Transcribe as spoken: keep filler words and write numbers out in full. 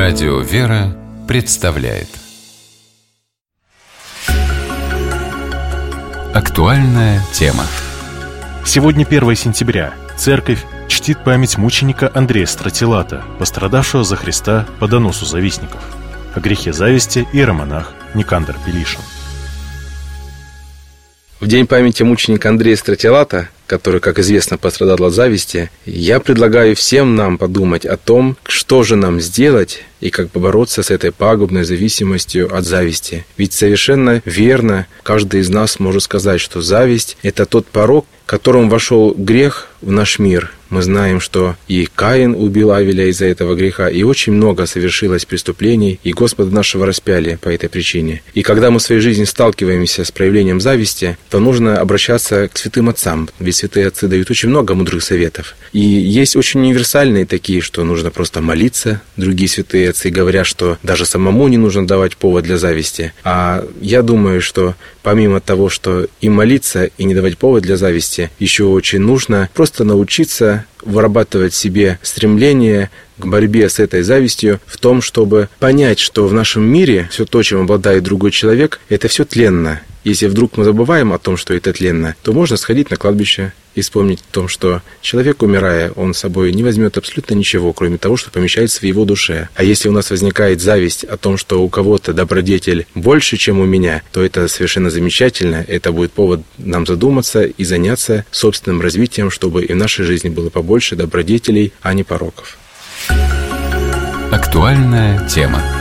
Радио «Вера» представляет актуальная тема. Сегодня первое сентября. Церковь чтит память мученика Андрея Стратилата, пострадавшего за Христа по доносу завистников. О грехе зависти иеромонах Никандр Пелишин. В день памяти мученика Андрея Стратилата, который, как известно, пострадал от зависти, я предлагаю всем нам подумать о том, что же нам сделать и как побороться с этой пагубной зависимостью от зависти. Ведь совершенно верно каждый из нас может сказать, что зависть – это тот порок, которым вошел грех в наш мир. Мы знаем, что и Каин убил Авеля из-за этого греха, и очень много совершилось преступлений, и Господа нашего распяли по этой причине. И когда мы в своей жизни сталкиваемся с проявлением зависти, то нужно обращаться к святым отцам, ведь святые отцы дают очень много мудрых советов. И есть очень универсальные такие, что нужно просто молиться. Другие святые отцы говорят, что даже самому не нужно давать повод для зависти. А я думаю, что помимо того, что и молиться, и не давать повод для зависти, еще очень нужно просто научиться вырабатывать в себе стремление к борьбе с этой завистью в том, чтобы понять, что в нашем мире все то, чем обладает другой человек, это все тленно. Если вдруг мы забываем о том, что это тленно, то можно сходить на кладбище и вспомнить о том, что человек, умирая, он с собой не возьмет абсолютно ничего, кроме того, что помещается в его душе. А если у нас возникает зависть о том, что у кого-то добродетель больше, чем у меня, то это совершенно замечательно. Это будет повод нам задуматься и заняться собственным развитием, чтобы и в нашей жизни было побольше добродетелей, а не пороков. Актуальная тема.